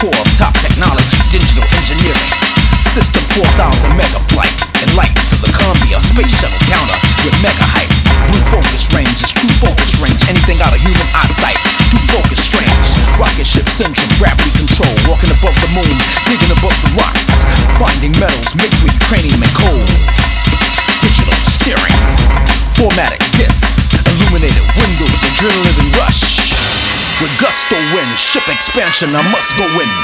core of top technology, digital engineering. System 4000 megabyte, and light to the Columbia space shuttle counter with mega height. Blue focus range is true focus range, anything out of human eyesight. True focus strange, rocket ship syndrome, gravity control, walking above the moon, digging above the rocks, finding metals mixed with cranium and coal. Digital steering, formatting discs, illuminated windows, adrenaline rush. With gusto wind, ship expansion, I must go in.